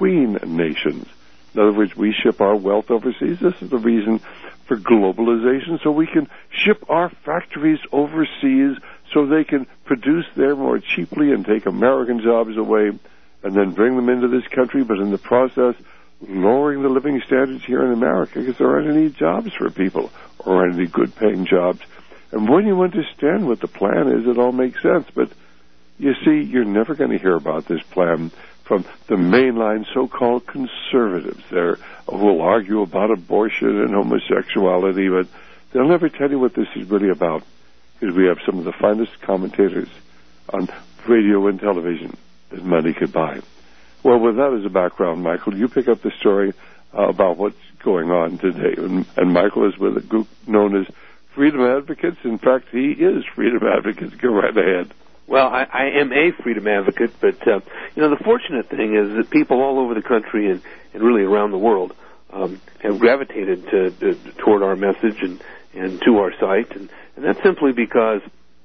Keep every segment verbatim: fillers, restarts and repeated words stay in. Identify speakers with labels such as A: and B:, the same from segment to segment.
A: between nations. In other words, we ship our wealth overseas. This is the reason for globalization, so we can ship our factories overseas so they can produce there more cheaply and take American jobs away and then bring them into this country, but in the process, lowering the living standards here in America because there aren't any jobs for people or aren't any good-paying jobs. And when you understand what the plan is, it all makes sense. But you see, you're never going to hear about this plan from the mainline so-called conservatives there who will argue about abortion and homosexuality, but they'll never tell you what this is really about because we have some of the finest commentators on radio and television that money could buy. Well, with that as a background, Michael, you pick up the story uh, about what's going on today. And, and Michael is with a group known as Freedom Advocates. In fact, he is Freedom Advocates. Go right ahead.
B: Well, I, I am a freedom advocate, but, uh, you know, the fortunate thing is that people all over the country and, and really around the world um, have gravitated to, to, toward our message and, and to our site, and, and that's simply because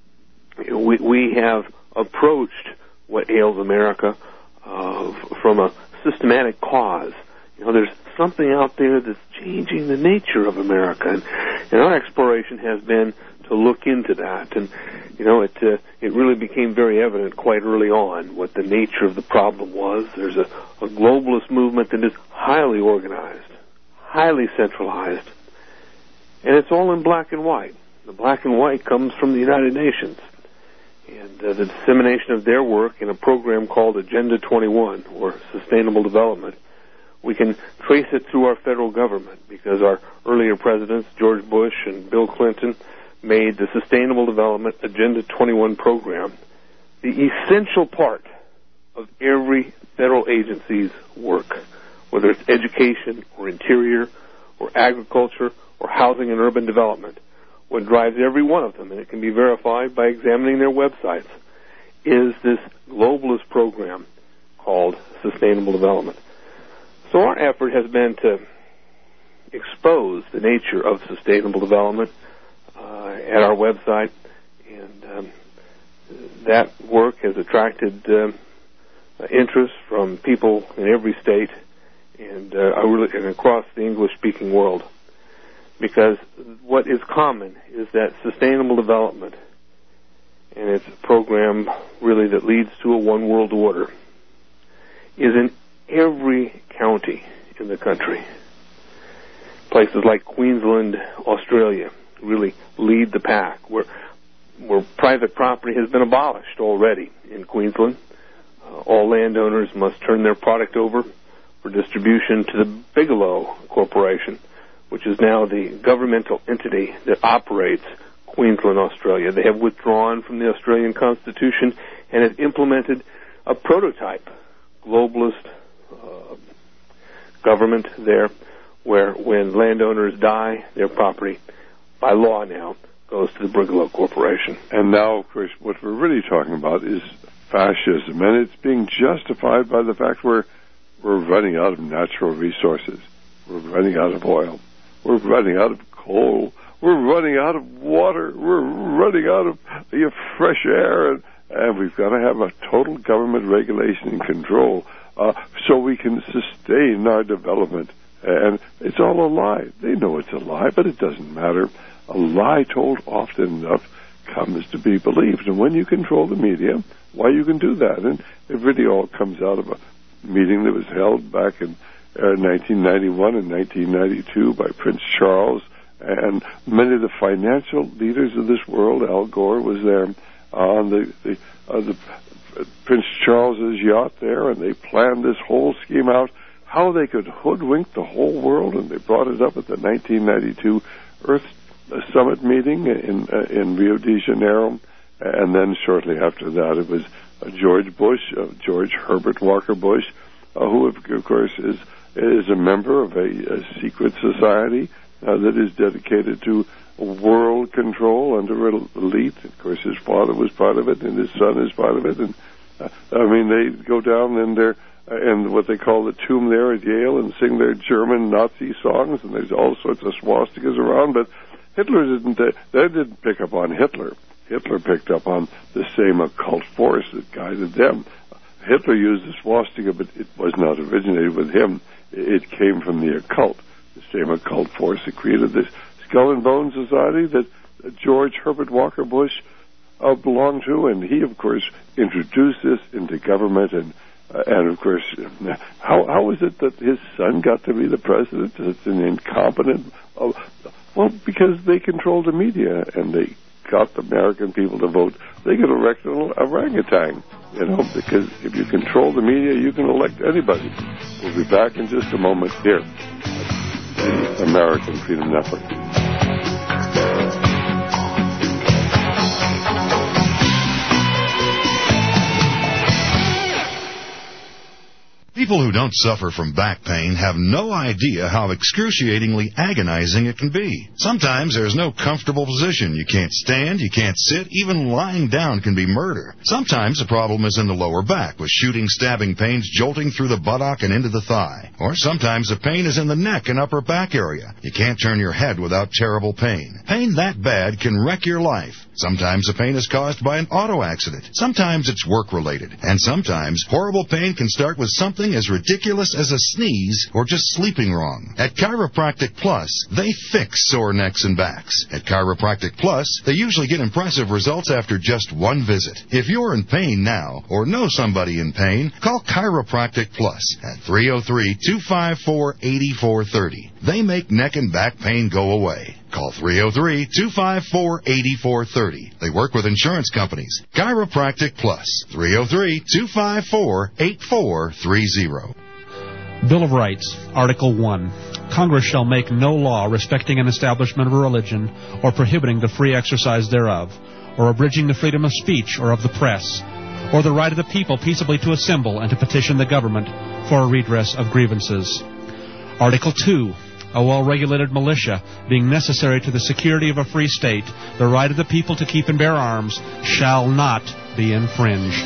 B: we, we have approached what ails America uh, from a systematic cause. You know, there's something out there that's changing the nature of America, and, and our exploration has been to look into that. And, you know, it uh, it really became very evident quite early on what the nature of the problem was. There's a, a globalist movement that is highly organized, highly centralized, and it's all in black and white. The black and white comes from the United Nations and uh, the dissemination of their work in a program called Agenda twenty-one, or Sustainable Development. We can trace it through our federal government because our earlier presidents, George Bush and Bill Clinton, made the Sustainable Development Agenda twenty-one program the essential part of every federal agency's work, whether it's education or interior or agriculture or housing and urban development. What drives every one of them, and it can be verified by examining their websites, is this globalist program called Sustainable Development. So our effort has been to expose the nature of sustainable development uh, at our website, and um, that work has attracted um, interest from people in every state and, uh, and across the English-speaking world. Because what is common is that sustainable development and its program really that leads to a one world order is in every county in the country. Places like Queensland, Australia really lead the pack, where where private property has been abolished already in Queensland. Uh, all landowners must turn their product over for distribution to the Bigelow Corporation, which is now the governmental entity that operates Queensland, Australia. They have withdrawn from the Australian Constitution and have implemented a prototype globalist uh, government there, where when landowners die, their property, by law now, goes to the Bigelow Corporation.
A: And now, of course, what we're really talking about is fascism, and it's being justified by the fact we're, we're running out of natural resources. We're running out of oil. We're running out of coal. We're running out of water. We're running out of you know, fresh air, and, and we've got to have a total government regulation and control uh, so we can sustain our development. And it's all a lie. They know it's a lie, but it doesn't matter. A lie told often enough comes to be believed. And when you control the media, why you can do that? And it really all comes out of a meeting that was held back in uh, nineteen ninety-one and nineteen ninety-two by Prince Charles, and many of the financial leaders of this world. Al Gore was there on the, the, uh, the uh, Prince Charles's yacht there, and they planned this whole scheme out, how they could hoodwink the whole world, and they brought it up at the nineteen ninety-two Earth Summit meeting in uh, in Rio de Janeiro, and then shortly after that it was uh, George Bush, uh, George Herbert Walker Bush, uh, who of course is is a member of a, a secret society uh, that is dedicated to world control under elite. Of course, his father was part of it, and his son is part of it. And uh, I mean, they go down in their uh, in what they call the tomb there at Yale and sing their German Nazi songs, and there's all sorts of swastikas around. But Hitler didn't. Uh, they didn't pick up on Hitler. Hitler picked up on the same occult force that guided them. Hitler used the swastika, but it was not originated with him. It came from the occult, the same occult force that created this Skull and Bones Society that George Herbert Walker Bush uh, belonged to, and he, of course, introduced this into government. And uh, and of course, how how is it that his son got to be the president? It's an incompetent. Uh, well, because they controlled the media and they got the American people to vote. They could elect an orangutan, you know, because if you control the media, you can elect anybody. We'll be back in just a moment here at the American Freedom Network.
C: People who don't suffer from back pain have no idea how excruciatingly agonizing it can be. Sometimes there's no comfortable position. You can't stand, you can't sit, even lying down can be murder. Sometimes the problem is in the lower back, with shooting, stabbing pains jolting through the buttock and into the thigh. Or sometimes the pain is in the neck and upper back area. You can't turn your head without terrible pain. Pain that bad can wreck your life. Sometimes the pain is caused by an auto accident. Sometimes it's work-related. And sometimes horrible pain can start with something as ridiculous as a sneeze or just sleeping wrong. At Chiropractic Plus, they fix sore necks and backs. At Chiropractic Plus, they usually get impressive results after just one visit. If you're in pain now or know somebody in pain, call Chiropractic Plus at three oh three, two five four, eight four three oh. They make neck and back pain go away. Call three oh three, two five four, eight four three oh. They work with insurance companies. Chiropractic Plus, three oh three, two five four, eight four three oh.
D: Bill of Rights, Article one. Congress shall make no law respecting an establishment of a religion or prohibiting the free exercise thereof, or abridging the freedom of speech or of the press, or the right of the people peaceably to assemble and to petition the government for a redress of grievances. Article two. A well-regulated militia, being necessary to the security of a free state, the right of the people to keep and bear arms, shall not be infringed.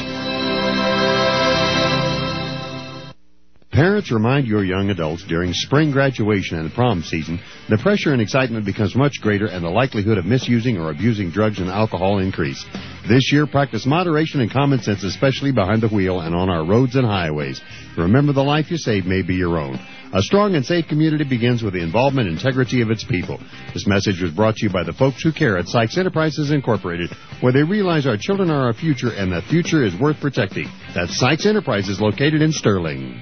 E: Parents remind your young adults during spring graduation and prom season, the pressure and excitement becomes much greater and the likelihood of misusing or abusing drugs and alcohol increase. This year, practice moderation and common sense, especially behind the wheel and on our roads and highways. Remember, the life you save may be your own. A strong and safe community begins with the involvement and integrity of its people. This message was brought to you by the folks who care at Sykes Enterprises Incorporated, where they realize our children are our future and the future is worth protecting. That's Sykes Enterprises, located in Sterling.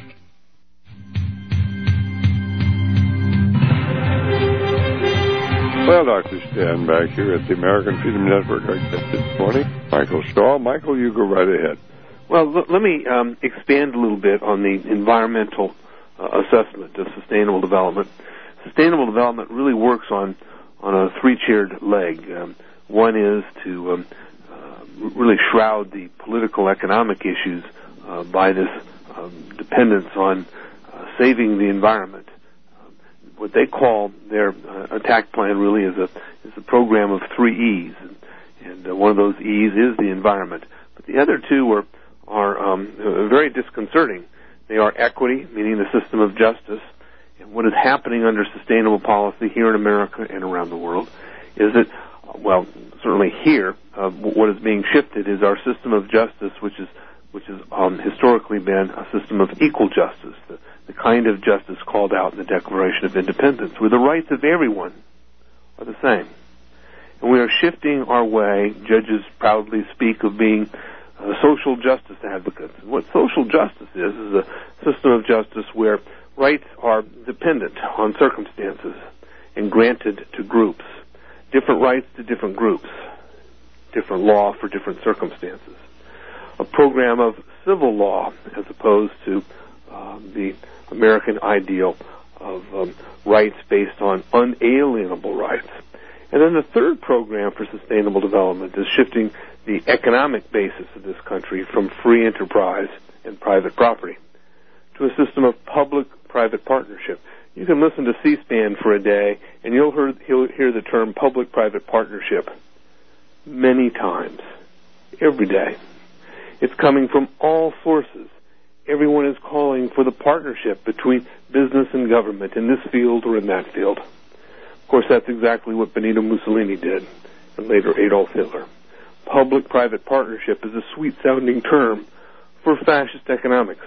A: Well, Doctor Stan back here at the American Freedom Network. Our guest this morning, Michael Strahl. Michael, you go right ahead.
B: Well, l- let me um, expand a little bit on the environmental uh, assessment of sustainable development. Sustainable development really works on, on a three-tiered leg. Um, one is to um, uh, really shroud the political economic issues uh, by this um, dependence on uh, saving the environment. What they call their uh, attack plan really is a is a program of three E's, and, and uh, one of those E's is the environment. But the other two are are um, uh, very disconcerting. They are equity, meaning the system of justice, and what is happening under sustainable policy here in America and around the world is that, well, certainly here, uh, what is being shifted is our system of justice, which is which has um, historically been a system of equal justice. The, the kind of justice called out in the Declaration of Independence, where the rights of everyone are the same. And we are shifting our way. Judges proudly speak of being uh, social justice advocates. And what social justice is, is a system of justice where rights are dependent on circumstances and granted to groups. Different rights to different groups. Different law for different circumstances. A program of civil law as opposed to uh, the American ideal of um, rights based on unalienable rights. And then the third program for sustainable development is shifting the economic basis of this country from free enterprise and private property to a system of public-private partnership. You can listen to C-SPAN for a day, and you'll hear, you'll hear the term public-private partnership many times, every day. It's coming from all sources. Everyone is calling for the partnership between business and government in this field or in that field. Of course, that's exactly what Benito Mussolini did, and later Adolf Hitler. Public-private partnership is a sweet-sounding term for fascist economics.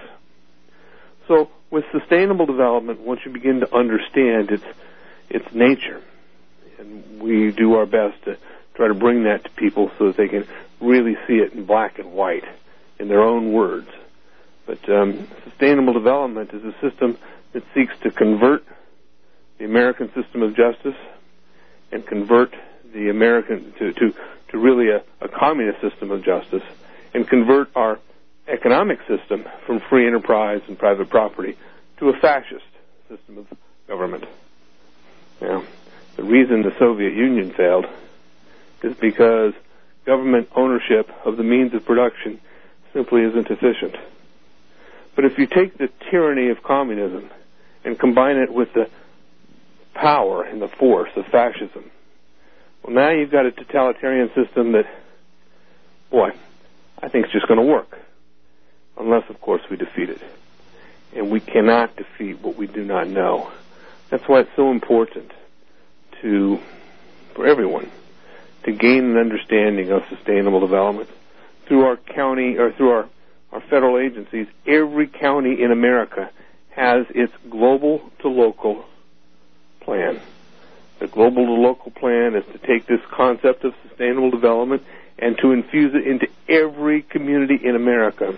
B: So with sustainable development, once you begin to understand its its nature, and we do our best to try to bring that to people so that they can really see it in black and white in their own words. But um, sustainable development is a system that seeks to convert the American system of justice and convert the American to, to, to really a, a communist system of justice and convert our economic system from free enterprise and private property to a fascist system of government. Now, the reason the Soviet Union failed is because government ownership of the means of production simply isn't efficient. But if you take the tyranny of communism and combine it with the power and the force of fascism, well, now you've got a totalitarian system that, boy, I think is just going to work. Unless, of course, we defeat it. And we cannot defeat what we do not know. That's why it's so important to, for everyone, to gain an understanding of sustainable development. Through our county, or through our, our federal agencies, every county in America has its global to local plan. The global to local plan is to take this concept of sustainable development and to infuse it into every community in America.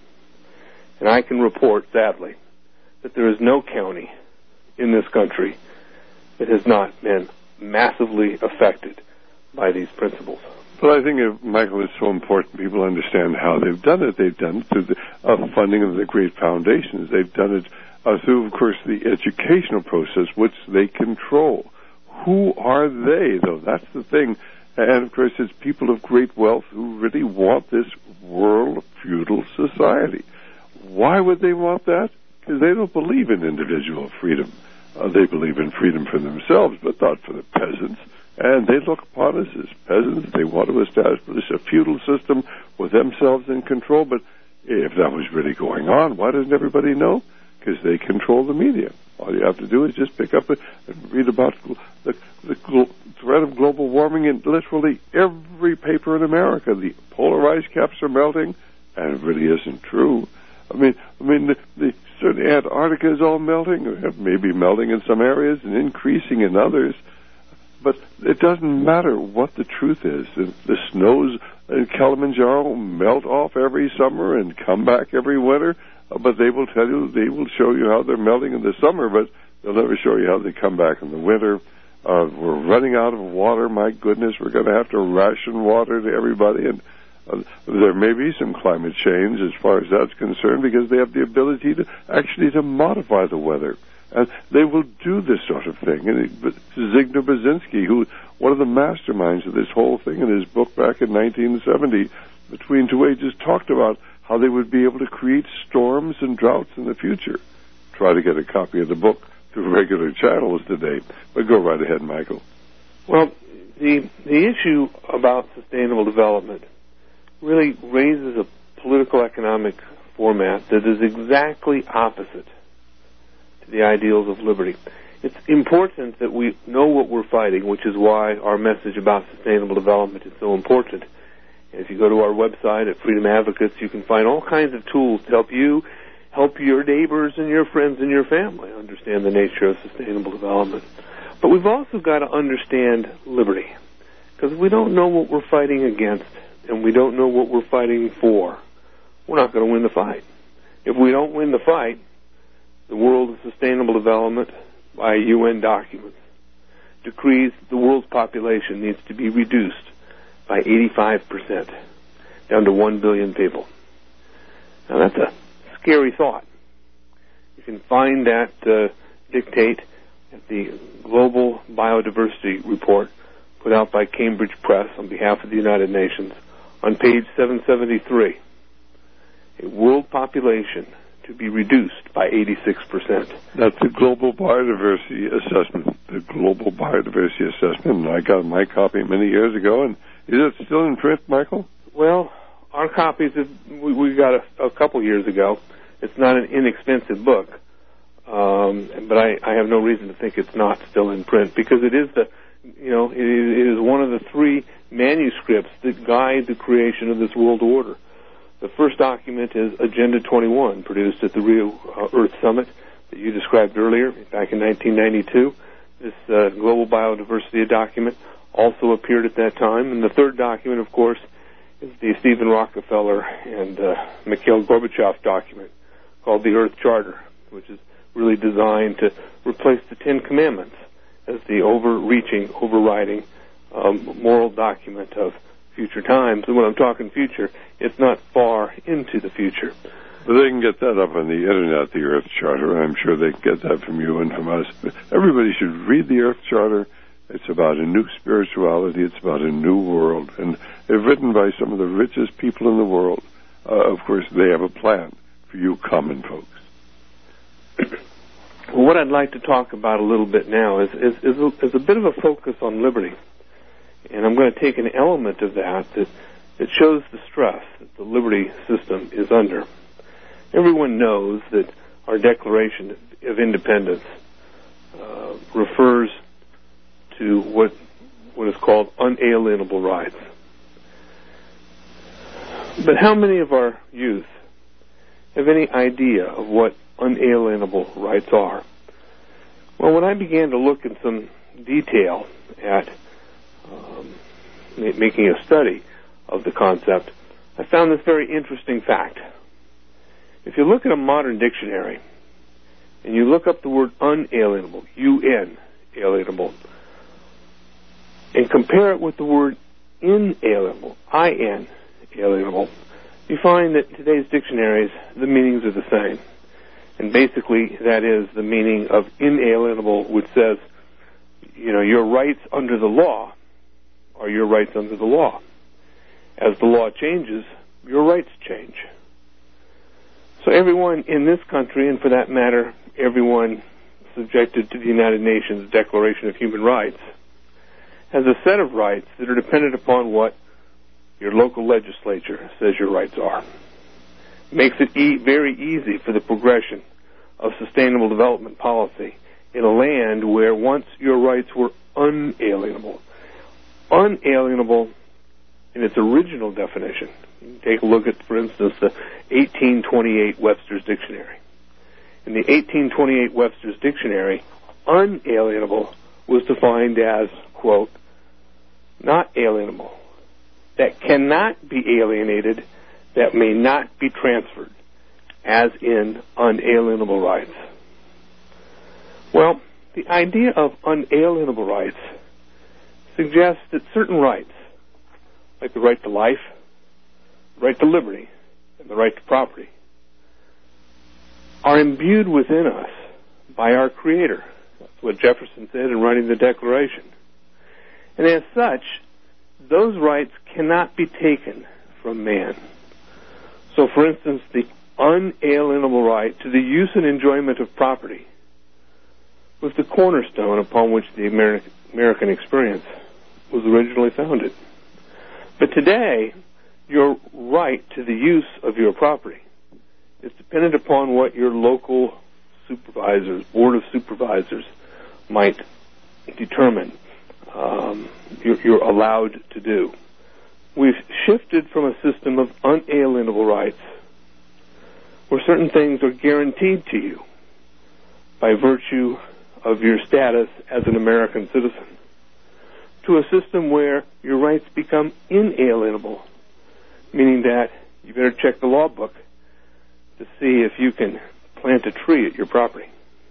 B: And I can report, sadly, that there is no county in this country that has not been massively affected by these principles.
A: But I think, uh, Michael, it's so important people understand how they've done it. They've done it through the uh, funding of the great foundations. They've done it uh, through, of course, the educational process, which they control. Who are they, though? That's the thing. And, of course, it's people of great wealth who really want this world feudal society. Why would they want that? Because they don't believe in individual freedom. Uh, they believe in freedom for themselves, but not for the peasants. And they look upon us as peasants. They want to establish a feudal system with themselves in control. But if that was really going on, why doesn't everybody know? Because they control the media. All you have to do is just pick up and read about the, the threat of global warming in literally every paper in America. The polar ice caps are melting, and it really isn't true. I mean, I mean, the, the certainly Antarctica is all melting, or maybe melting in some areas and increasing in others. But it doesn't matter what the truth is. The, the snows in Kilimanjaro melt off every summer and come back every winter. Uh, but they will tell you, they will show you how they're melting in the summer, but they'll never show you how they come back in the winter. Uh, we're running out of water. My goodness, we're going to have to ration water to everybody. And Uh, there may be some climate change as far as that's concerned because they have the ability to actually to modify the weather. And they will do this sort of thing. And it, but Zygmunt Brzezinski, who one of the masterminds of this whole thing in his book back in nineteen seventy, Between Two Ages, talked about how they would be able to create storms and droughts in the future. Try to get a copy of the book through regular channels today. But go right ahead, Michael.
B: Well, the the issue about sustainable development really raises a political economic format that is exactly opposite to the ideals of liberty. It's important that we know what we're fighting, which is why our message about sustainable development is so important. And if you go to our website at Freedom Advocates, you can find all kinds of tools to help you, help your neighbors and your friends and your family understand the nature of sustainable development. But we've also got to understand liberty, because we don't know what we're fighting against, and we don't know what we're fighting for, we're not going to win the fight. If we don't win the fight, the World of Sustainable Development, by U N documents, decrees the world's population needs to be reduced by eighty-five percent, down to one billion people. Now that's a scary thought. You can find that uh, dictate at the Global Biodiversity Report put out by Cambridge Press on behalf of the United Nations, on page seven seventy-three, a world population to be reduced by eighty-six percent.
A: That's the Global Biodiversity Assessment, the Global Biodiversity Assessment, and I got my copy many years ago, and is it still in print, Michael?
B: Well, our copies, have, we, we got a, a couple years ago. It's not an inexpensive book, um, but I, I have no reason to think it's not still in print, because it is the, you know, it is, it is one of the three manuscripts that guide the creation of this world order. The first document is Agenda twenty-one, produced at the Rio uh, Earth Summit that you described earlier, back in nineteen ninety-two. This uh, Global Biodiversity document also appeared at that time. And the third document, of course, is the Stephen Rockefeller and uh, Mikhail Gorbachev document called the Earth Charter, which is really designed to replace the Ten Commandments as the overreaching, overriding um, moral document of future times. And when I'm talking future, it's not far into the future.
A: But they can get that up on the Internet, the Earth Charter. I'm sure they can get that from you and from us. But everybody should read the Earth Charter. It's about a new spirituality. It's about a new world. And it's written by some of the richest people in the world. Uh, of course, they have a plan for you common folks.
B: Well, what I'd like to talk about a little bit now is, is, is, a, is a bit of a focus on liberty. And I'm going to take an element of that that, that shows the stress that the liberty system is under. Everyone knows that our Declaration of Independence uh, refers to what what is called unalienable rights. But how many of our youth have any idea of what unalienable rights are? Well, when I began to look in some detail at um, making a study of the concept, I found this very interesting fact. If you look at a modern dictionary and you look up the word unalienable, U N, alienable, and compare it with the word inalienable, I N, alienable, you find that today's dictionaries, the meanings are the same. And basically, that is the meaning of inalienable, which says, you know, your rights under the law are your rights under the law. As the law changes, your rights change. So everyone in this country, and for that matter, everyone subjected to the United Nations Declaration of Human Rights, has a set of rights that are dependent upon what your local legislature says your rights are. Makes it e- very easy for the progression of sustainable development policy in a land where once your rights were unalienable. Unalienable in its original definition. Take a look at, for instance, the eighteen twenty-eight Webster's Dictionary. In the eighteen twenty-eight Webster's Dictionary, unalienable was defined as, quote, not alienable, that cannot be alienated, that may not be transferred, as in unalienable rights. Well, the idea of unalienable rights suggests that certain rights, like the right to life, the right to liberty, and the right to property, are imbued within us by our Creator. That's what Jefferson said in writing the Declaration. And as such, those rights cannot be taken from man. So, for instance, the unalienable right to the use and enjoyment of property was the cornerstone upon which the Ameri- American experience was originally founded. But today, your right to the use of your property is dependent upon what your local supervisors, board of supervisors, might determine um, you're, you're allowed to do. We've shifted from a system of unalienable rights where certain things are guaranteed to you by virtue of your status as an American citizen to a system where your rights become inalienable, meaning that you better check the law book to see if you can plant a tree at your property.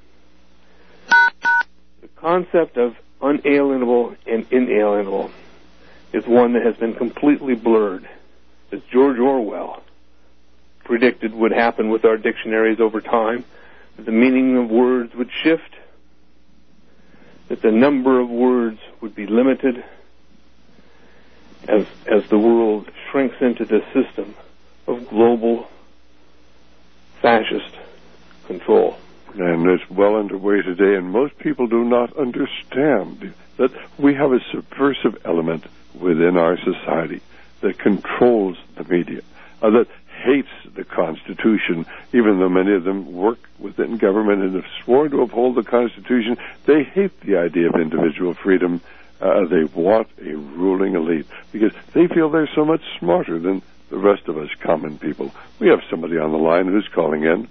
B: The concept of unalienable and inalienable is one that has been completely blurred, as George Orwell predicted would happen with our dictionaries over time, that the meaning of words would shift, that the number of words would be limited as as the world shrinks into this system of global fascist control.
A: And it's well underway today, and most people do not understand that we have a subversive element within our society that controls the media, uh, that hates the Constitution, even though many of them work within government and have sworn to uphold the Constitution. They hate the idea of individual freedom. Uh, they want a ruling elite because they feel they're so much smarter than the rest of us common people. We have somebody on the line who's calling in.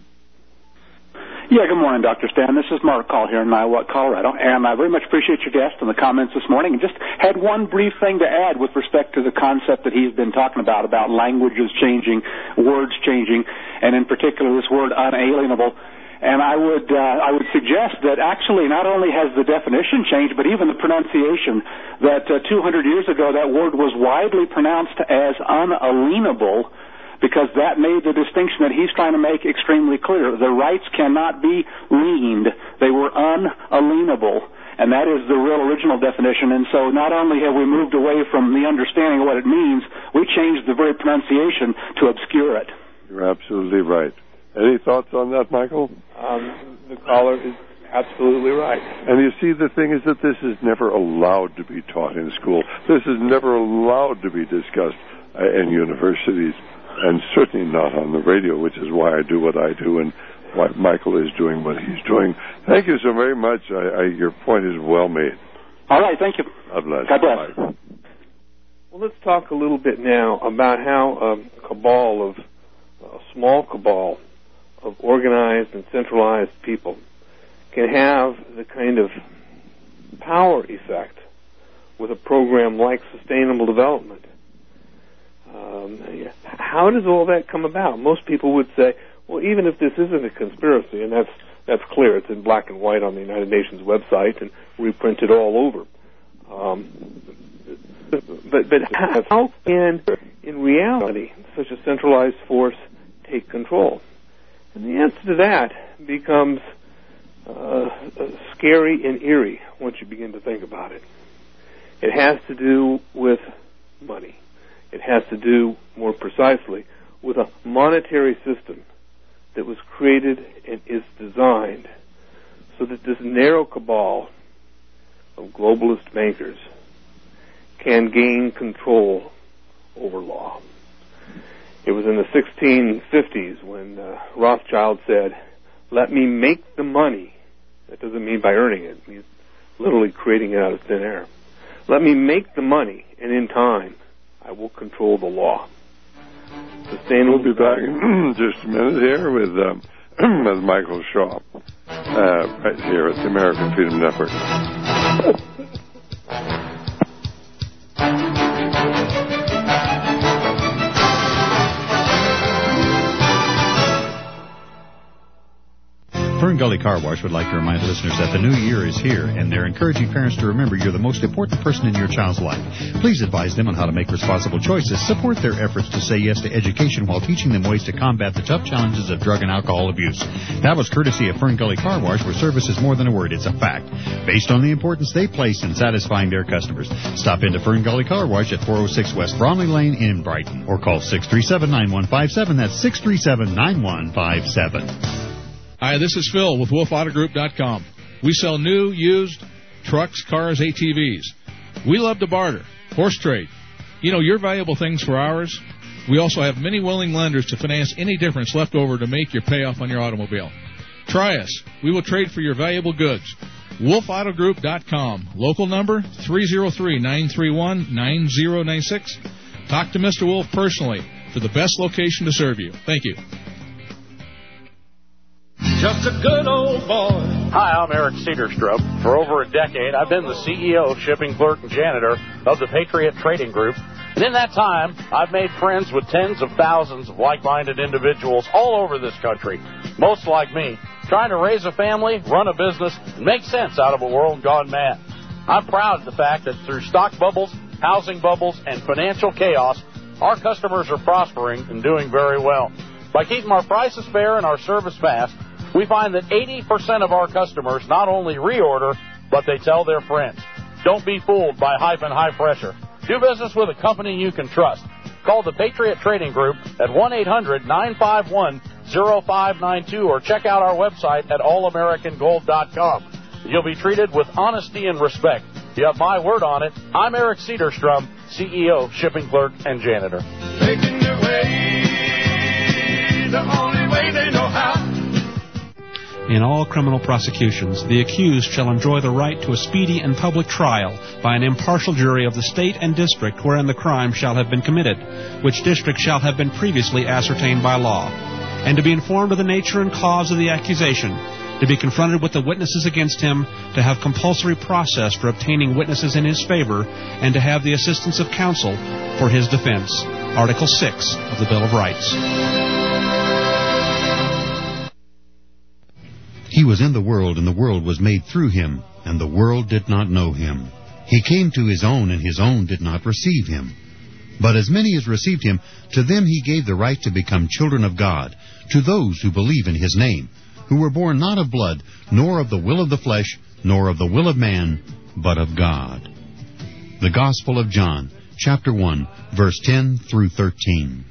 F: Yeah, good morning, Doctor Stan. This is Mark Call here in Niwot, Colorado, and I very much appreciate your guest and the comments this morning. And just had one brief thing to add with respect to the concept that he's been talking about, about languages changing, words changing, and in particular this word unalienable. And I would uh, I would suggest that actually not only has the definition changed, but even the pronunciation. That uh, two hundred years ago that word was widely pronounced as unalienable, because that made the distinction that he's trying to make extremely clear. The rights cannot be liened. They were unalienable. And that is the real original definition. And so not only have we moved away from the understanding of what it means, we changed the very pronunciation to obscure it.
A: You're absolutely right. Any thoughts on that, Michael?
B: Um, the caller is absolutely right.
A: And you see, the thing is that this is never allowed to be taught in school. This is never allowed to be discussed uh, in universities. And certainly not on the radio, which is why I do what I do and why Michael is doing what he's doing. Thank you so very much. I, I, your point is well made.
F: All right, thank you.
A: God bless.
F: God bless.
A: Bye.
B: Well, let's talk a little bit now about how a cabal of, a small cabal of organized and centralized people can have the kind of power effect with a program like Sustainable Development. Um, how does all that come about? Most people would say, well, even if this isn't a conspiracy, and that's that's clear, it's in black and white on the United Nations website and reprinted all over. Um, but but how can, in reality, such a centralized force take control? And the answer to that becomes uh, scary and eerie once you begin to think about it. It has to do with money. It has to do, more precisely, with a monetary system that was created and is designed so that this narrow cabal of globalist bankers can gain control over law. It was in the sixteen fifties when uh, Rothschild said, "Let me make the money." That doesn't mean by earning it. It means literally creating it out of thin air. Let me make the money, and in time, I will control the law. Sustainable.
A: We'll be back in just a minute here with, um, with Michael Shaw, uh, right here at the American Freedom Network.
E: Fern Gully Car Wash would like to remind listeners that the new year is here, and they're encouraging parents to remember you're the most important person in your child's life. Please advise them on how to make responsible choices. Support their efforts to say yes to education while teaching them ways to combat the tough challenges of drug and alcohol abuse. That was courtesy of Fern Gully Car Wash, where service is more than a word, it's a fact, based on the importance they place in satisfying their customers. Stop into Fern Gully Car Wash at four oh six West Bromley Lane in Brighton, or call six three seven, nine one five seven. That's six three seven, nine one five seven.
G: Hi, this is Phil with wolf auto group dot com. We sell new, used trucks, cars, A T Vs. We love to barter, horse trade. You know, your valuable things for ours. We also have many willing lenders to finance any difference left over to make your payoff on your automobile. Try us. We will trade for your valuable goods. wolf auto group dot com. Local number three oh three, nine three one, nine oh nine six. Talk to Mister Wolf personally for the best location to serve you. Thank you.
H: Just a good old boy.
I: Hi, I'm Eric Cedarstrom. For over a decade, I've been the C E O, shipping clerk, and janitor of the Patriot Trading Group. And in that time, I've made friends with tens of thousands of like-minded individuals all over this country, most like me, trying to raise a family, run a business, and make sense out of a world gone mad. I'm proud of the fact that through stock bubbles, housing bubbles, and financial chaos, our customers are prospering and doing very well. By keeping our prices fair and our service fast, we find that eighty percent of our customers not only reorder, but they tell their friends. Don't be fooled by hype and high pressure. Do business with a company you can trust. Call the Patriot Trading Group at one eight hundred, nine five one, oh five nine two or check out our website at all american gold dot com. You'll be treated with honesty and respect. You have my word on it. I'm Eric Cedarstrom, C E O, shipping clerk, and janitor.
H: Making their way the only way they know how.
D: In all criminal prosecutions, the accused shall enjoy the right to a speedy and public trial by an impartial jury of the state and district wherein the crime shall have been committed, which district shall have been previously ascertained by law, and to be informed of the nature and cause of the accusation, to be confronted with the witnesses against him, to have compulsory process for obtaining witnesses in his favor, and to have the assistance of counsel for his defense. Article six of the Bill of Rights.
E: He was in the world, and the world was made through him, and the world did not know him. He came to his own, and his own did not receive him. But as many as received him, to them he gave the right to become children of God, to those who believe in his name, who were born not of blood, nor of the will of the flesh, nor of the will of man, but of God. The Gospel of John, chapter one, verse ten through thirteen.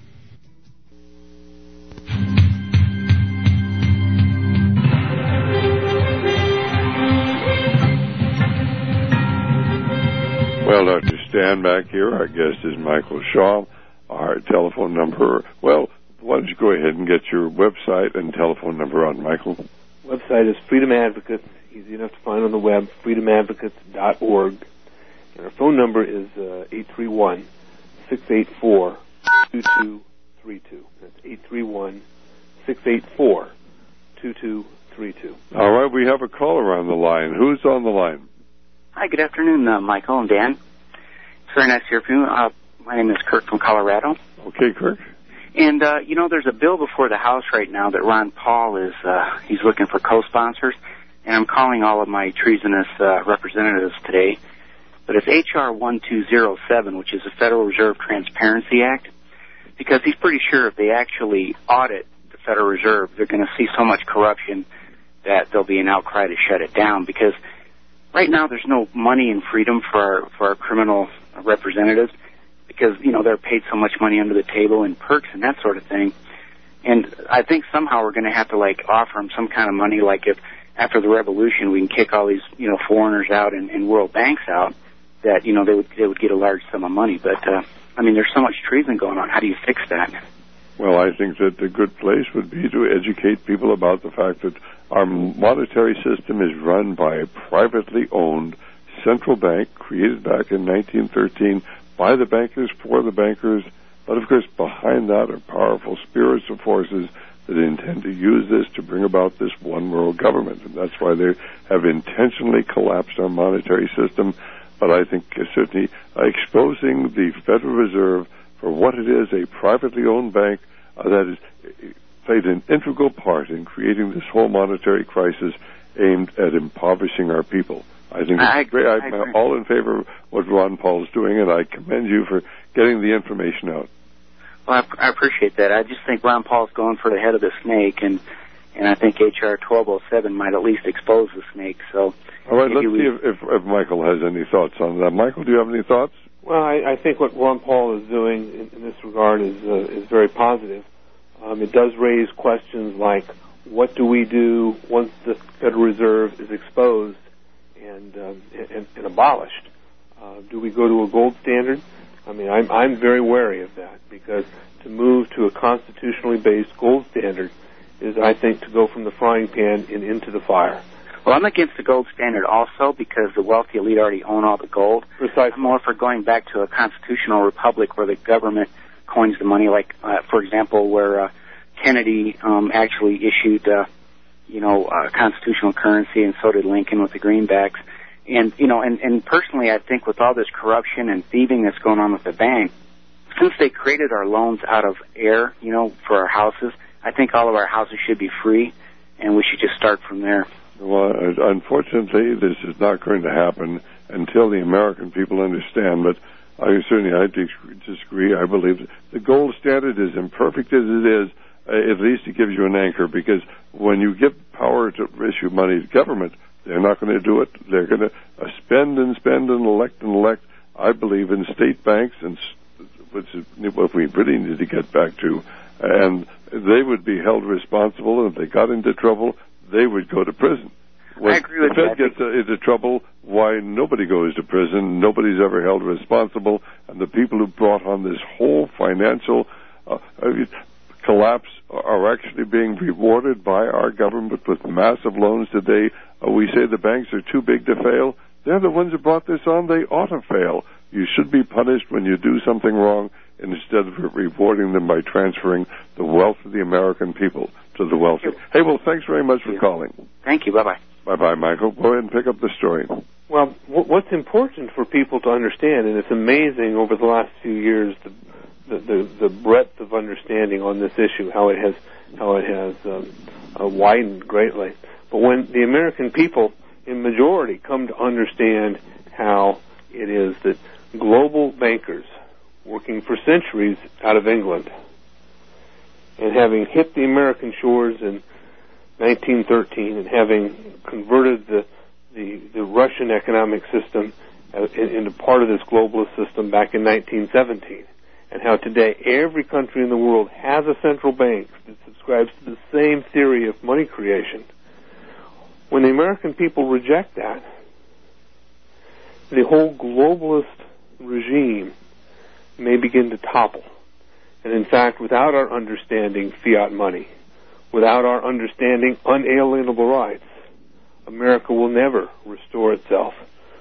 A: Well, Doctor Stan back here. Our guest is Michael Shaw. Our telephone number, well, why don't you go ahead and get your website and telephone number on, Michael?
B: Website is Freedom Advocates. Easy enough to find on the web, freedom advocates dot org. And our phone number is uh, eight three one, six eight four, two two three two. That's eight three one, six eight four, two two three two.
A: All right, we have a caller on the line. Who's on the line?
J: Hi, good afternoon, uh, Michael and Dan. It's very nice to hear from you. Uh, my name is Kirk from Colorado.
A: Okay, Kirk.
J: And, uh, you know, there's a bill before the House right now that Ron Paul is, uh, he's looking for co-sponsors. And I'm calling all of my treasonous uh, representatives today. But it's H R twelve oh seven, which is the Federal Reserve Transparency Act. Because he's pretty sure if they actually audit the Federal Reserve, they're going to see so much corruption that there'll be an outcry to shut it down. Because right now there's no money and freedom for our, for our criminal representatives. Because, you know, they're paid so much money under the table in perks and that sort of thing. And I think somehow we're going to have to, like, offer them some kind of money, like if after the revolution we can kick all these, you know, foreigners out and, and world banks out, that, you know, they would they would get a large sum of money. But, uh, I mean, there's so much treason going on. How do you fix that?
A: Well, I think that the good place would be to educate people about the fact that our monetary system is run by a privately owned central bank created back in nineteen thirteen by the bankers, for the bankers, but of course behind that are powerful spiritual forces that intend to use this to bring about this one world government, and that's why they have intentionally collapsed our monetary system. But I think uh, certainly uh, exposing the Federal Reserve for what it is, a privately owned bank uh, that has played an integral part in creating this whole monetary crisis aimed at impoverishing our people. I think
J: I
A: it's great.
J: I
A: I'm
J: agree.
A: all in favor of what Ron Paul is doing, and I commend you for getting the information out.
J: Well, I, I appreciate that. I just think Ron Paul's going for the head of the snake, and and I think H R twelve oh seven might at least expose the snake. So,
A: all right, let's
J: we...
A: see if, if, if Michael has any thoughts on that. Michael, do you have any thoughts?
B: Well, I, I think what Ron Paul is doing in, in this regard is uh, is very positive. Um, it does raise questions like, what do we do once the Federal Reserve is exposed and um, and, and abolished? Uh, do we go to a gold standard? I mean, I'm I'm very wary of that, because to move to a constitutionally based gold standard is, I think, to go from the frying pan and into the fire.
J: Well, I'm against the gold standard also because the wealthy elite already own all the gold.
B: Precisely.
J: I'm more for going back to a constitutional republic where the government coins the money, like, uh, for example, where uh, Kennedy um, actually issued, uh, you know, uh, constitutional currency, and so did Lincoln with the greenbacks. And, you know, and, and personally, I think with all this corruption and thieving that's going on with the bank, since they created our loans out of air, you know, for our houses, I think all of our houses should be free, and we should just start from there.
A: Well, unfortunately, this is not going to happen until the American people understand. But I certainly I disagree. I believe the gold standard is imperfect as it is. Uh, at least it gives you an anchor, because when you give power to issue money to government, they're not going to do it. They're going to uh, spend and spend and elect and elect. I believe in state banks, and which is what we really need to get back to. And they would be held responsible, and if they got into trouble, they would go to prison. When
J: I agree with
A: the Fed
J: that.
A: gets uh, into trouble, why nobody goes to prison? Nobody's ever held responsible, and the people who brought on this whole financial, uh, collapse are actually being rewarded by our government with massive loans today. Uh, we say the banks are too big to fail. They're the ones who brought this on. They ought to fail. You should be punished when you do something wrong, instead of rewarding them by transferring the wealth of the American people to the wealthy. Hey, well, thanks very much for calling.
J: Thank you. Bye-bye.
A: Bye-bye, Michael. Go ahead and pick up the story.
B: Well, what's important for people to understand, and it's amazing over the last few years, the the, the, the breadth of understanding on this issue, how it has how it has um, uh, widened greatly. But when the American people, in majority, come to understand how it is that global bankers working for centuries out of England and having hit the American shores in nineteen thirteen and having converted the the, the Russian economic system into part of this globalist system back in nineteen seventeen, and how today every country in the world has a central bank that subscribes to the same theory of money creation. When the American people reject that, the whole globalist regime may begin to topple. And in fact, without our understanding fiat money, without our understanding unalienable rights, America will never restore itself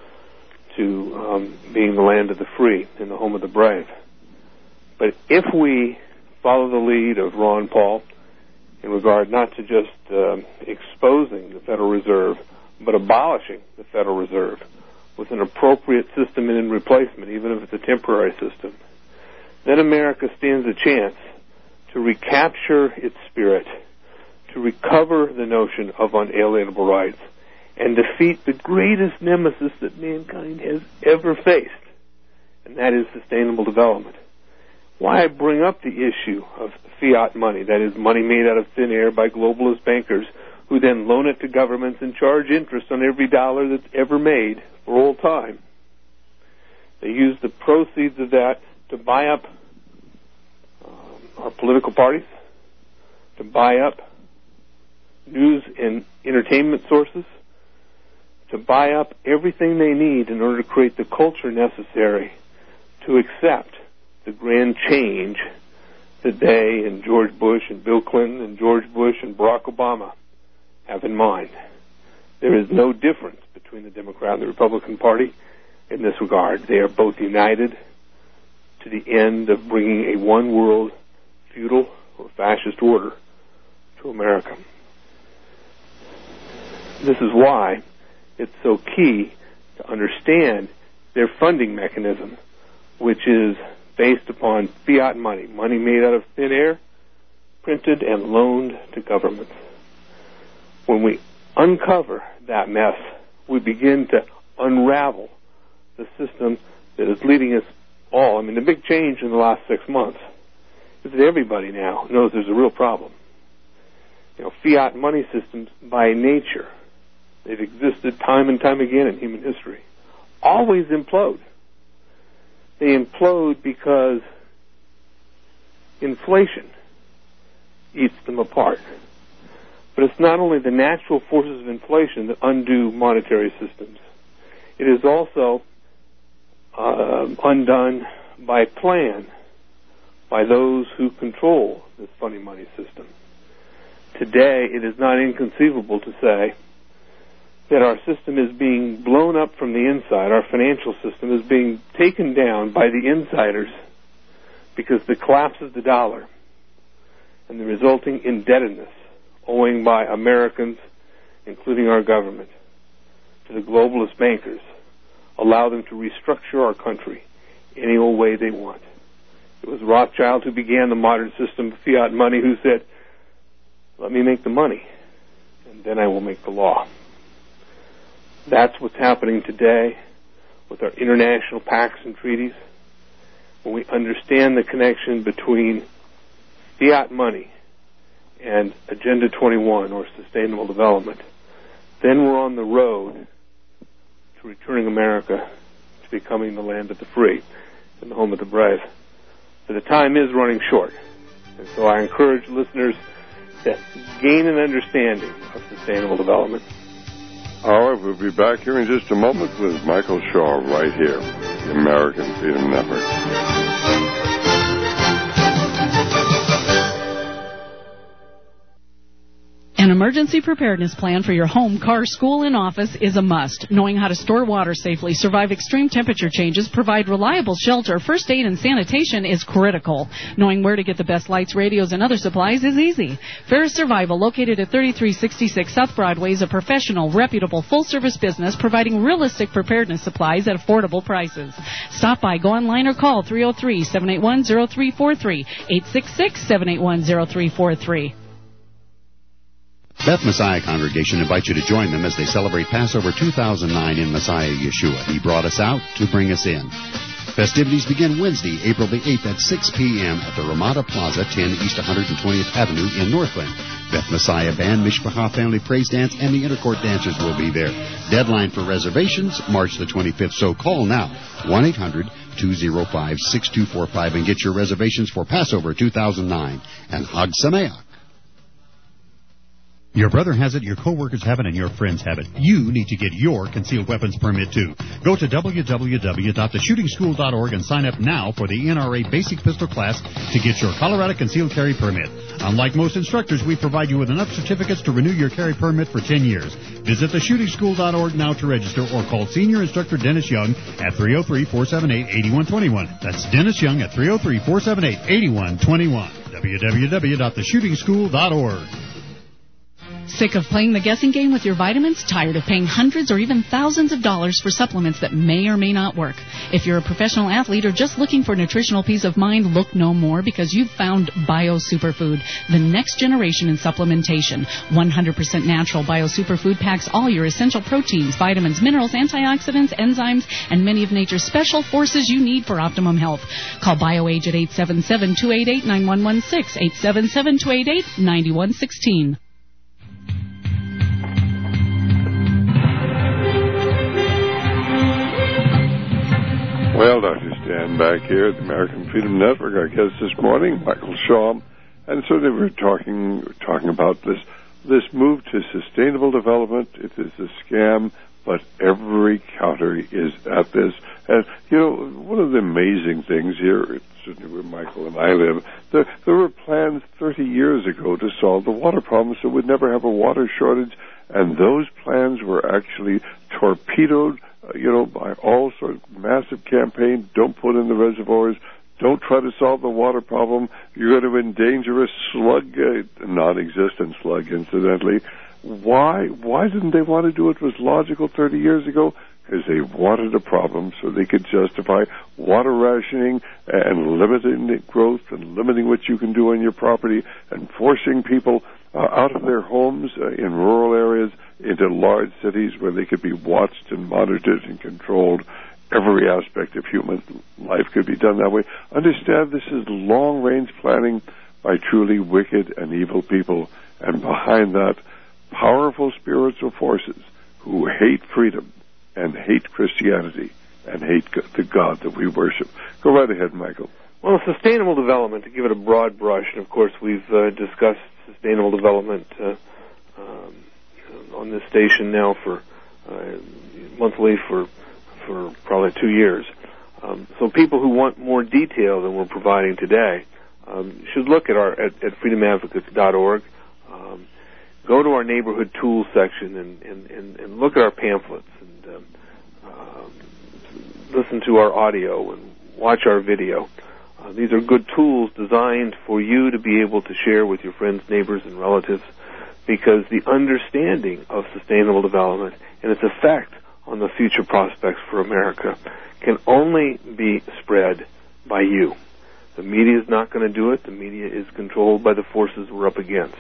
B: to um, being the land of the free and the home of the brave. But if we follow the lead of Ron Paul in regard not to just uh, exposing the Federal Reserve, but abolishing the Federal Reserve with an appropriate system in replacement, even if it's a temporary system, then America stands a chance to recapture its spirit, to recover the notion of unalienable rights, and defeat the greatest nemesis that mankind has ever faced, and that is sustainable development. Why I bring up the issue of fiat money, that is money made out of thin air by globalist bankers who then loan it to governments and charge interest on every dollar that's ever made for all time. They use the proceeds of that to buy up um, our political parties, to buy up news and entertainment sources, to buy up everything they need in order to create the culture necessary to accept the grand change that they and George Bush and Bill Clinton and George Bush and Barack Obama have in mind. There is no difference between the Democrat and the Republican Party in this regard. They are both united to the end of bringing a one-world feudal or fascist order to America. This is why it's so key to understand their funding mechanism, which is based upon fiat money, money made out of thin air, printed and loaned to governments. When we uncover that mess, we begin to unravel the system that is leading us all. I mean, the big change in the last six months is that everybody now knows there's a real problem. You know, fiat money systems, by nature, they've existed time and time again in human history, always implode. They implode because inflation eats them apart. But it's not only the natural forces of inflation that undo monetary systems. It is also uh, undone by plan, by those who control this funny money system. Today, it is not inconceivable to say that our system is being blown up from the inside, our financial system is being taken down by the insiders because the collapse of the dollar and the resulting indebtedness owing by Americans, including our government, to the globalist bankers, allow them to restructure our country any old way they want. It was Rothschild who began the modern system of fiat money who said, let me make the money, and then I will make the law. That's what's happening today with our international pacts and treaties. When we understand the connection between fiat money and Agenda twenty-one, or sustainable development, then we're on the road to returning America to becoming the land of the free and the home of the brave. But the time is running short, and so I encourage listeners to gain an understanding of sustainable development.
A: All right, we'll be back here in just a moment with Michael Shaw right here, the American Freedom Network.
K: emergency preparedness plan for your home, car, school, and office is a must. Knowing how to store water safely, survive extreme temperature changes, provide reliable shelter, first aid, and sanitation is critical. Knowing where to get the best lights, radios, and other supplies is easy. Ferris Survival, located at thirty-three sixty-six South Broadway, is a professional, reputable, full-service business providing realistic preparedness supplies at affordable prices. Stop by, go online, or call three oh three, seven eight one, oh three four three, eight six six, seven eight one, oh three four three.
E: Beth Messiah Congregation invites you to join them as they celebrate Passover two thousand nine in Messiah Yeshua. He brought us out to bring us in. Festivities begin Wednesday, April the eighth at six p.m. at the Ramada Plaza, ten East one hundred twentieth Avenue in Northland. Beth Messiah Band, Mishpacha Family Praise Dance, and the Intercourt Dancers will be there. Deadline for reservations, March the twenty-fifth, so call now, one eight hundred two oh five six two four five, and get your reservations for Passover two thousand nine and Hag Sameach. Your brother has it, your coworkers have it, and your friends have it. You need to get your concealed weapons permit, too. Go to w w w dot the shooting school dot org and sign up now for the N R A Basic Pistol Class to get your Colorado Concealed Carry Permit. Unlike most instructors, we provide you with enough certificates to renew your carry permit for ten years. Visit the shooting school dot org now to register or call Senior Instructor Dennis Young at three oh three, four seven eight, eight one two one. That's Dennis Young at three oh three, four seven eight, eight one two one. w w w dot the shooting school dot org.
K: Sick of playing the guessing game with your vitamins? Tired of paying hundreds or even thousands of dollars for supplements that may or may not work? If you're a professional athlete or just looking for nutritional peace of mind, look no more, because you've found Bio Superfood, the next generation in supplementation. one hundred percent natural Bio Superfood packs all your essential proteins, vitamins, minerals, antioxidants, enzymes, and many of nature's special forces you need for optimum health. Call BioAge at eight seven seven, two eight eight, nine one one six, eight seven seven, two eight eight, nine one one six.
A: Well, Doctor Stan back here at the American Freedom Network. Our guest this morning, Michael Shaw, and certainly we're talking talking about this this move to sustainable development. It is a scam, but every counter is at this. And you know, one of the amazing things here, certainly where Michael and I live, there, there were plans thirty years ago to solve the water problem, so we'd never have a water shortage, and those plans were actually torpedoed. You know, by all sorts of massive campaign. Don't put in the reservoirs. Don't try to solve the water problem. You're going to endanger a slug, a non-existent slug, incidentally. Why? Why didn't they want to do it? It was logical thirty years ago, because they wanted a problem so they could justify water rationing and limiting the growth and limiting what you can do on your property and forcing people uh, out of their homes uh, in rural areas into large cities where they could be watched and monitored and controlled. Every aspect of human life could be done that way. Understand, this is long-range planning by truly wicked and evil people, and behind that, powerful spiritual forces who hate freedom and hate Christianity and hate the God that we worship. Go right ahead, Michael.
B: Well, sustainable development, to give it a broad brush, and of course we've uh, discussed sustainable development uh, um, on this station now for uh, monthly for for probably two years. Um, so people who want more detail than we're providing today um, should look at our at, at freedom advocates dot org. Um, go to our neighborhood tools section and, and, and, and look at our pamphlets and um, um, listen to our audio and watch our video. Uh, these are good tools designed for you to be able to share with your friends, neighbors, and relatives, because the understanding of sustainable development and its effect on the future prospects for America can only be spread by you. The media is not going to do it. The media is controlled by the forces we're up against.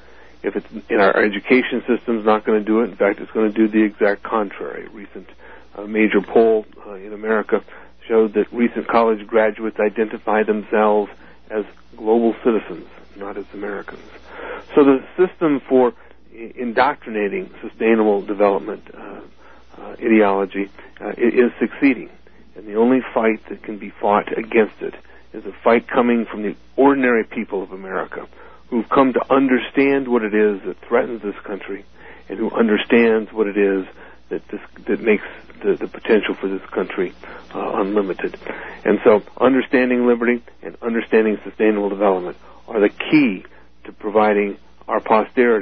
B: If it's in our education system, is not going to do it. In fact, it's going to do the exact contrary. A recent uh, major poll uh, in America showed that recent college graduates identify themselves as global citizens, not as Americans. So the system for indoctrinating sustainable development uh, uh, ideology uh, is succeeding. And the only fight that can be fought against it is a fight coming from the ordinary people of America, who've come to understand what it is that threatens this country and who understands what it is that this, that makes the, the potential for this country uh, unlimited. And so understanding liberty and understanding sustainable development are the key to providing our posterity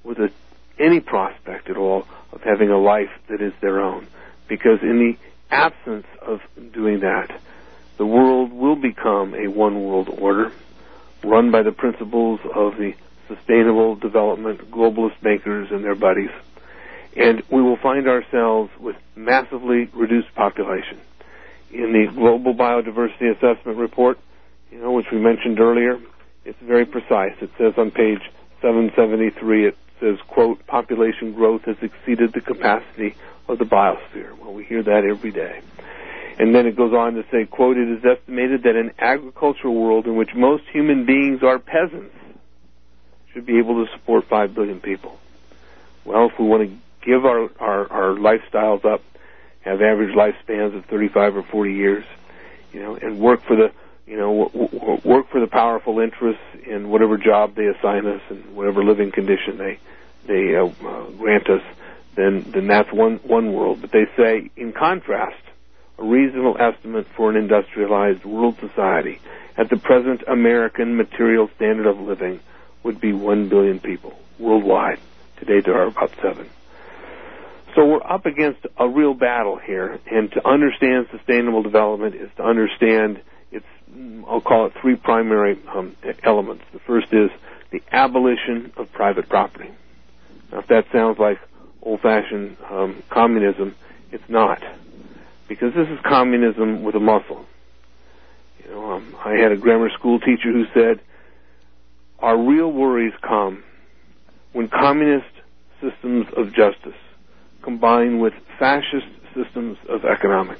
B: with a, any prospect at all of having a life that is their own. Because in the absence of doing that, the world will become a one-world order run by the principles of the sustainable development globalist makers and their buddies. And we will find ourselves with massively reduced population. In the Global Biodiversity Assessment Report, you know, which we mentioned earlier, it's very precise. It says on page seven seventy-three, it says, quote, population growth has exceeded the capacity of the biosphere. Well, we hear that every day. And then it goes on to say, quote, it is estimated that an agricultural world in which most human beings are peasants should be able to support five billion people. Well, if we want to give our, our, our lifestyles up, have average lifespans of thirty-five or forty years, you know, and work for the, you know, w- w- work for the powerful interests in whatever job they assign us and whatever living condition they they uh, uh, grant us, then then that's one one world. But they say, in contrast, a reasonable estimate for an industrialized world society at the present American material standard of living would be one billion people worldwide. Today there are about seven. So we're up against a real battle here, and to understand sustainable development is to understand its, I'll call it three primary um, elements. The first is the abolition of private property. Now, if that sounds like old-fashioned um, communism, it's not, because this is communism with a muscle. You know, um, I had a grammar school teacher who said, our real worries come when communist systems of justice combine with fascist systems of economics.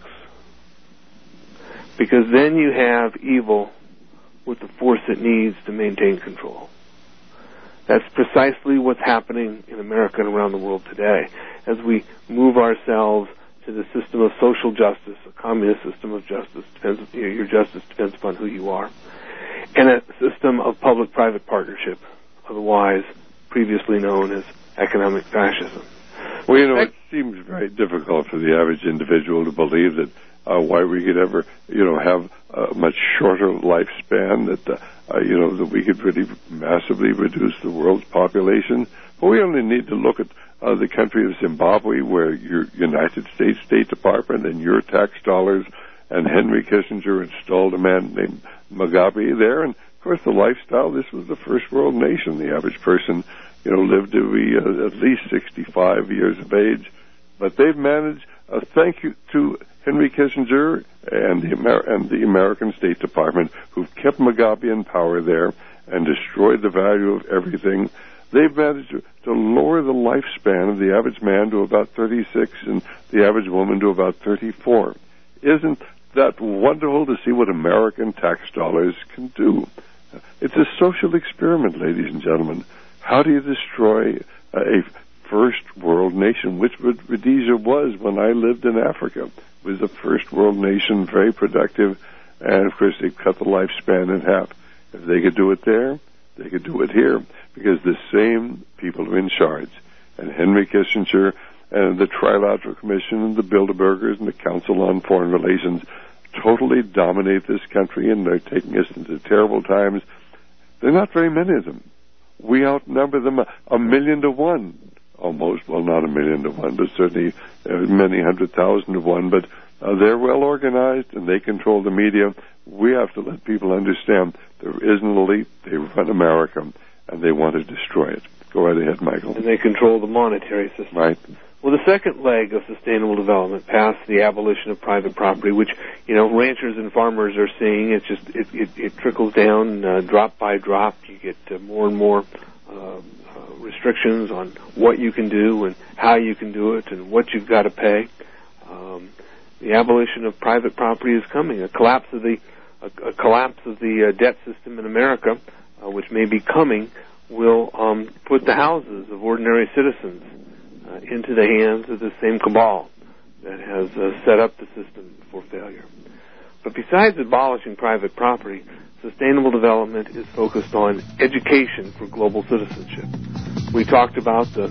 B: Because then you have evil with the force it needs to maintain control. That's precisely what's happening in America and around the world today, as we move ourselves to the system of social justice, a communist system of justice. Depends, you know, your justice depends upon who you are, and a system of public-private partnership, otherwise previously known as economic fascism.
A: Well, you know, it seems very difficult for the average individual to believe that uh, why we could ever, you know, have a much shorter lifespan, that, uh, uh, you know, that we could really massively reduce the world's population. But we only need to look at uh, the country of Zimbabwe, where your United States State Department and your tax dollars and Henry Kissinger installed a man named Mugabe there. And, of course, the lifestyle, this was the first world nation. The average person, you know, lived to be uh, at least sixty-five years of age. But they've managed, uh, thank you to Henry Kissinger and the, Amer- and the American State Department, who've kept Mugabe in power there and destroyed the value of everything. They've managed to, to lower the lifespan of the average man to about thirty-six and the average woman to about thirty-four. Isn't that wonderful to see what American tax dollars can do? It's a social experiment, ladies and gentlemen. How do you destroy uh, a first world nation, which Rhodesia was when I lived in Africa? It was a first world nation, very productive, and of course they cut the lifespan in half. If they could do it there, they could do it here, because the same people are in charge. And Henry Kissinger and the Trilateral Commission and the Bilderbergers and the Council on Foreign Relations totally dominate this country, and they're taking us into terrible times. There are not very many of them. We outnumber them a, a million to one, almost. Well, not a million to one, but certainly uh, many hundred thousand to one. But uh, they're well organized, and they control the media. We have to let people understand there is an elite. They run America, and they want to destroy it. Go right ahead, Michael.
B: And they control the monetary system.
A: Right.
B: Well, the second leg of sustainable development, past the abolition of private property, which, you know, ranchers and farmers are seeing, it's just, it, it, it trickles down uh, drop by drop. You get uh, more and more uh, uh, restrictions on what you can do and how you can do it and what you've got to pay. Um, the abolition of private property is coming. A collapse of the, a, a collapse of the uh, debt system in America, uh, which may be coming, will um, put the houses of ordinary citizens Uh, into the hands of the same cabal that has uh, set up the system for failure. But besides abolishing private property, sustainable development is focused on education for global citizenship. We talked about the...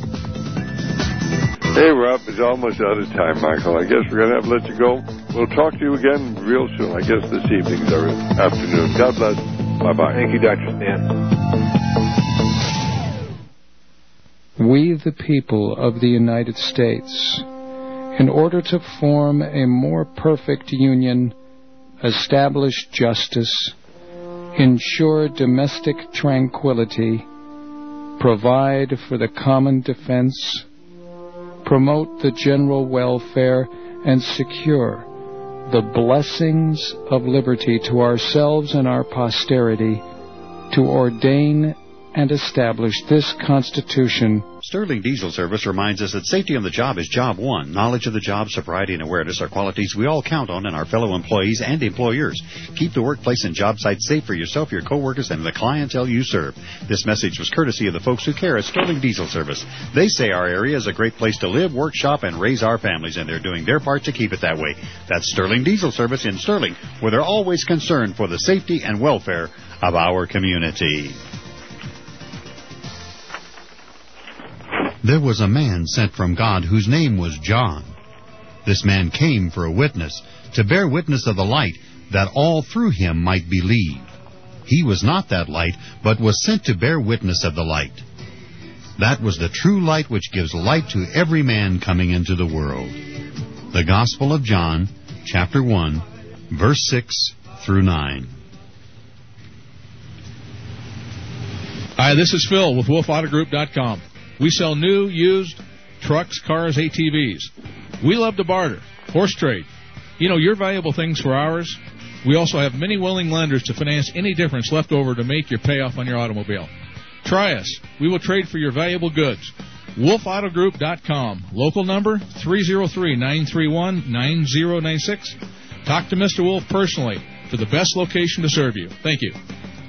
A: Hey, Rob, it's almost out of time, Michael. I guess we're going to have to let you go. We'll talk to you again real soon. I guess this evening or afternoon. God bless. Bye-bye.
B: Thank you, Doctor Stan.
L: we the people of the United States, in order to form a more perfect union, establish justice, ensure domestic tranquility, provide for the common defense, promote the general welfare, and secure the blessings of liberty to ourselves and our posterity, to ordain and establish this Constitution.
E: Sterling Diesel Service reminds us that safety on the job is job one. Knowledge of the job, sobriety, and awareness are qualities we all count on in our fellow employees and employers. Keep the workplace and job site safe for yourself, your coworkers, and the clientele you serve. This message was courtesy of the folks who care at Sterling Diesel Service. They say our area is a great place to live, work, shop, and raise our families, and they're doing their part to keep it that way. That's Sterling Diesel Service in Sterling, where they're always concerned for the safety and welfare of our community. There was a man sent from God whose name was John. This man came for a witness, to bear witness of the light, that all through him might believe. He was not that light, but was sent to bear witness of the light. That was the true light which gives light to every man coming into the world. The Gospel of John, chapter one, verse six through nine.
G: Hi, this is Phil with Wolf Auto Group dot com. We sell new, used trucks, cars, A T Vs. We love to barter, horse trade. You know, your valuable things for ours. We also have many willing lenders to finance any difference left over to make your payoff on your automobile. Try us. We will trade for your valuable goods. Wolf Auto Group dot com. Local number three oh three, nine three one, nine oh nine six. Talk to Mister Wolf personally for the best location to serve you. Thank you.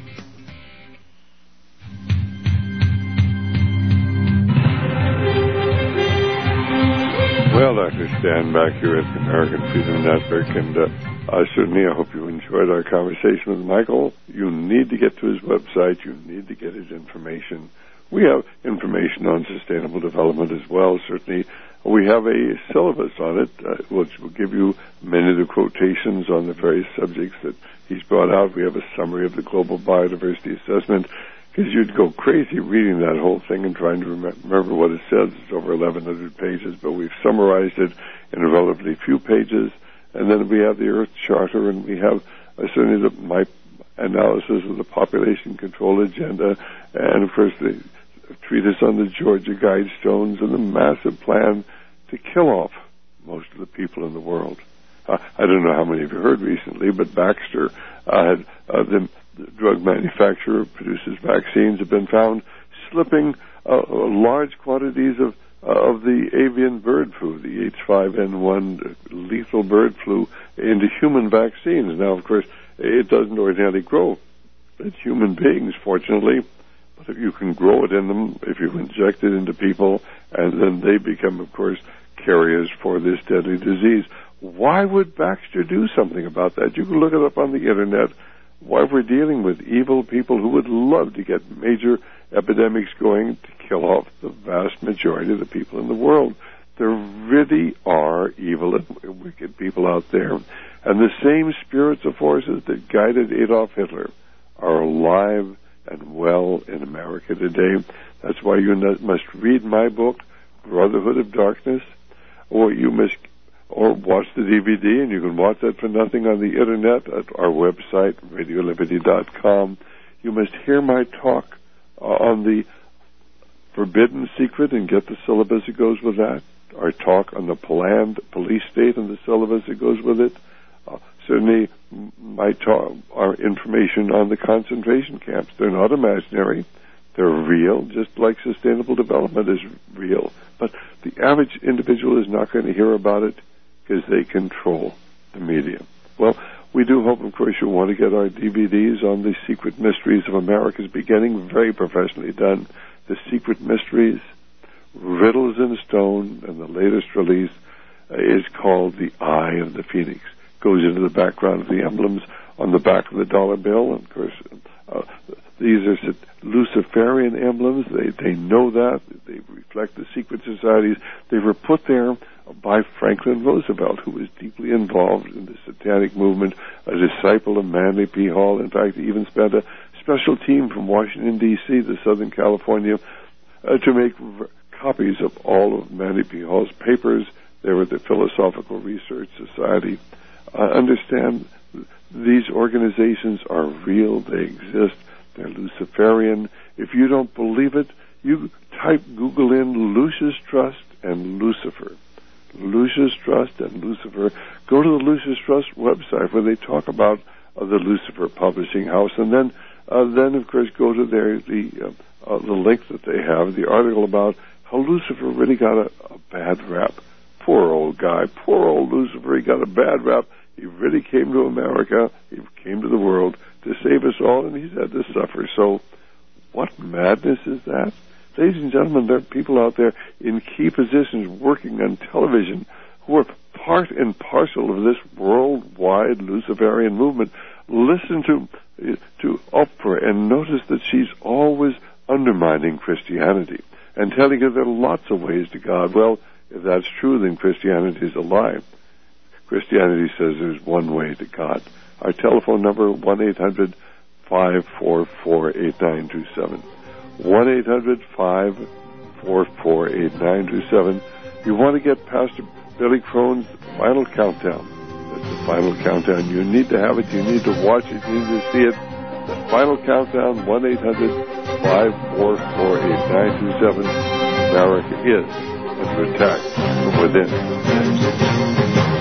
A: Well, Doctor Stan back here at the American Freedom Network, and uh, uh, certainly I hope you enjoyed our conversation with Michael. You need to get to his website. You need to get his information. We have information on sustainable development as well. Certainly, we have a syllabus on it, uh, which will give you many of the quotations on the various subjects that he's brought out. We have a summary of the Global Biodiversity Assessment, because you'd go crazy reading that whole thing and trying to remember what it says. It's over eleven hundred pages, but we've summarized it in a relatively few pages. And then we have the Earth Charter, and we have uh, certainly the, my analysis of the population control agenda, and, of course, the treatise on the Georgia Guidestones, and the massive plan to kill off most of the people in the world. Uh, I don't know how many of you heard recently, but Baxter uh, had uh, the The drug manufacturer produces vaccines have been found slipping uh, large quantities of uh, of the avian bird flu, the H five N one lethal bird flu, into human vaccines. Now, of course, it doesn't ordinarily grow in human beings, fortunately, but if you can grow it in them, if you inject it into people, and then they become, of course, carriers for this deadly disease. Why would Baxter do something about that? You can look it up on the Internet. Why we're dealing with evil people who would love to get major epidemics going to kill off the vast majority of the people in the world. There really are evil and wicked people out there. And the same spirits and forces that guided Adolf Hitler are alive and well in America today. That's why you must read my book, Brotherhood of Darkness, or you must or watch the D V D, and you can watch that for nothing on the Internet at our website, radio liberty dot com. You must hear my talk uh, on the Forbidden Secret and get the syllabus that goes with that. Our talk on the planned police state and the syllabus that goes with it. Uh, certainly, my talk, our information on the concentration camps. They're not imaginary. They're real, just like sustainable development is real. But the average individual is not going to hear about it, because they control the media. Well, we do hope, of course, you'll want to get our D V Ds on the Secret Mysteries of America's Beginning, very professionally done. The Secret Mysteries, Riddles in Stone, and the latest release uh, is called The Eye of the Phoenix. Goes into the background of the emblems on the back of the dollar bill. And, of course, uh, these are Luciferian emblems. They, they know that. They reflect the secret societies. They were put there by Franklin Roosevelt, who was deeply involved in the satanic movement, a disciple of Manly P. Hall. In fact, he even spent a special team from Washington, D C to Southern California uh, to make r- copies of all of Manny P. Hall's papers. They were at the Philosophical Research Society. Uh, understand, these organizations are real. They exist. They're Luciferian. If you don't believe it, you type Google in Lucius Trust and Lucifer. Lucius Trust and Lucifer. Go to the Lucius Trust website where they talk about uh, the Lucifer Publishing House, and then, uh, then of course, go to their the uh, uh, the link that they have, the article about how Lucifer really got a, a bad rap. Poor old guy, poor old Lucifer. He got a bad rap. He really came to America. He came to the world to save us all, and he's had to suffer. So, what madness is that? Ladies and gentlemen, there are people out there in key positions working on television who are part and parcel of this worldwide Luciferian movement. Listen to to Oprah and notice that she's always undermining Christianity and telling you there are lots of ways to God. Well, if that's true, then Christianity is a lie. Christianity says there's one way to God. Our telephone number, one eight hundred five four four eight nine two seven. one eight hundred five four four eight nine two seven. You want to get Pastor Billy Crone's Final Countdown. That's the Final Countdown. You need to have it. You need to watch it. You need to see it. The Final Countdown, one eight hundred five four four eight nine two seven. America is under attack from within.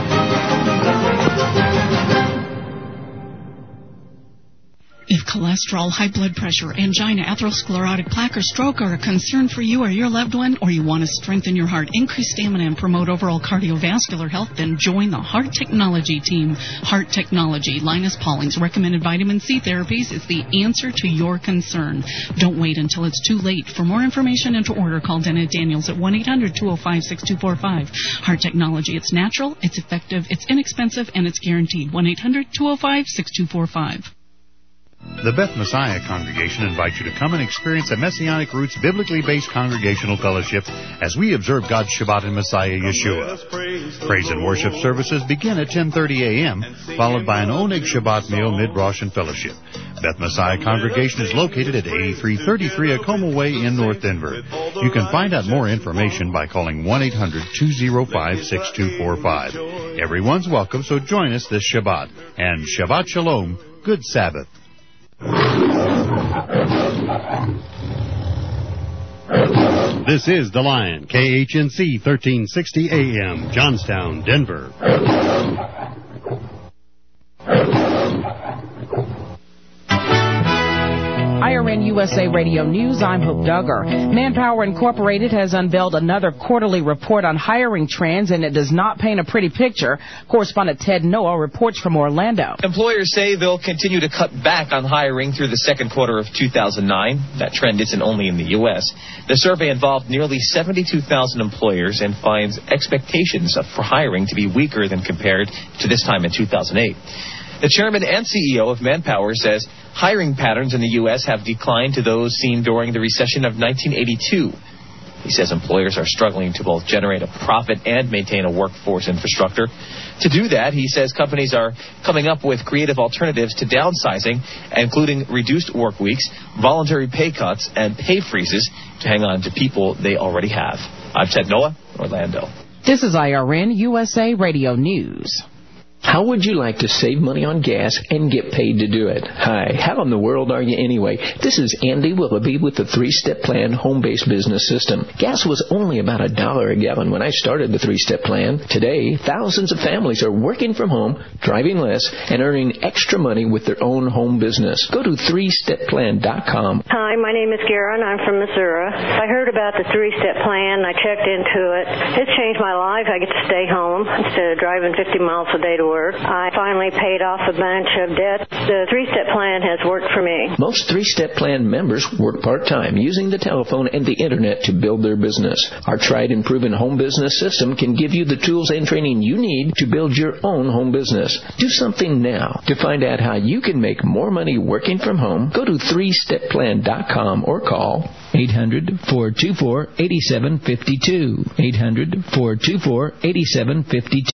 K: If cholesterol, high blood pressure, angina, atherosclerotic plaque, or stroke are a concern for you or your loved one, or you want to strengthen your heart, increase stamina, and promote overall cardiovascular health, then join the Heart Technology team. Heart Technology, Linus Pauling's recommended vitamin C therapies, is the answer to your concern. Don't wait until it's too late. For more information and to order, call Dennett Daniels at one eight hundred two oh five six two four five. Heart Technology, it's natural, it's effective, it's inexpensive, and it's guaranteed. one eight hundred two oh five six two four five.
E: The Beth Messiah Congregation invites you to come and experience a Messianic Roots biblically based congregational fellowship as we observe God's Shabbat in Messiah Yeshua. Praise and worship services begin at ten thirty a.m., followed by an Oneg Shabbat meal, mid-Rosh and fellowship. Beth Messiah Congregation is located at eighty-three thirty-three Acoma Way in North Denver. You can find out more information by calling one eight hundred two oh five six two four five. Everyone's welcome, so join us this Shabbat. And Shabbat Shalom, good Sabbath. This is The Lion, K H N C thirteen sixty A M, Johnstown, Denver.
M: I R N U S A Radio News, I'm Hope Duggar. Manpower Incorporated has unveiled another quarterly report on hiring trends, and it does not paint a pretty picture. Correspondent Ted Noah reports from Orlando.
N: Employers say they'll continue to cut back on hiring through the second quarter of two thousand nine. That trend isn't only in the U S. The survey involved nearly seventy-two thousand employers and finds expectations for hiring to be weaker than compared to this time in two thousand eight. The chairman and C E O of Manpower says hiring patterns in the U S have declined to those seen during the recession of nineteen eighty-two. He says employers are struggling to both generate a profit and maintain a workforce infrastructure. To do that, he says companies are coming up with creative alternatives to downsizing, including reduced work weeks, voluntary pay cuts, and pay freezes to hang on to people they already have. I'm Ted Noah, Orlando.
M: This is I R N U S A Radio News.
O: How would you like to save money on gas and get paid to do it? Hi, how in the world are you anyway? This is Andy Willoughby with the three-step plan home-based business system. Gas was only about a dollar a gallon when I started the three-step plan. Today, thousands of families are working from home, driving less, and earning extra money with their own home business. Go to three step plan dot com.
P: Hi, my name is Gara, and I'm from Missouri. I heard about the three-step plan. I checked into it. It's changed my life. I get to stay home instead of driving fifty miles a day to work. I finally paid off a bunch of debt. The three-step plan has worked for me.
O: Most three-step plan members work part-time using the telephone and the internet to build their business. Our tried and proven home business system can give you the tools and training you need to build your own home business. Do something now. To find out how you can make more money working from home, go to three step plan dot com or call eight hundred four two four eight seven five two. eight hundred four two four eight seven five two.